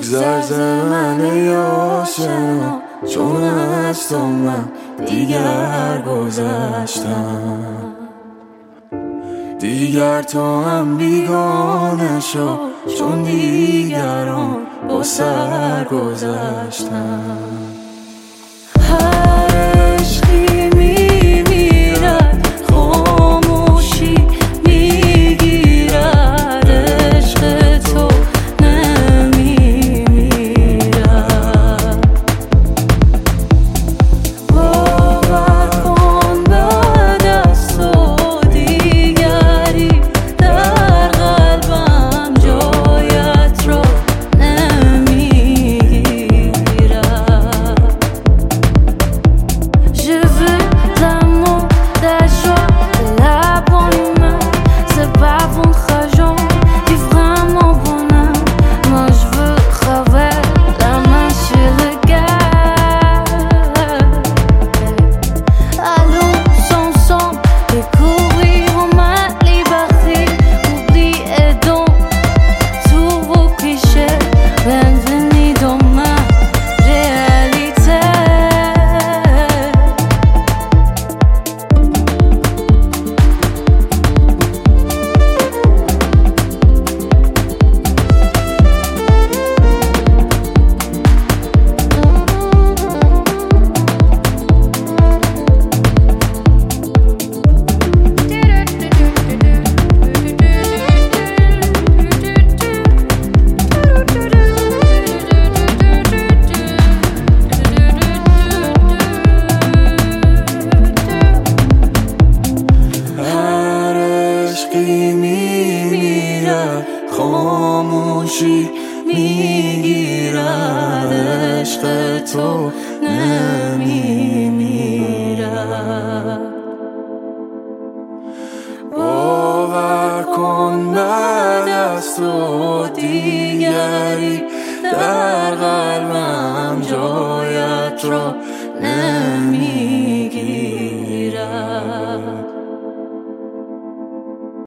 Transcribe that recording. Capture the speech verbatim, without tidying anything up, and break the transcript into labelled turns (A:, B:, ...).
A: بگذر من ای آشنا، چون از تو من دیگر گذشتم. دیگر تو هم بیگانه شو، چون دیگران با سر گذشتم.
B: هر عشقی میمیرد، خاموشی میگیرد، عشق تو نمیمیرد. باور کن بعد از تو دیگری در قلبم جایت را
A: میمیرد، خاموشی میگیرد، عشق تو نمیمیرد. باور کن بعد از تو دیگری در قلبم جایت را نمی‌دانم.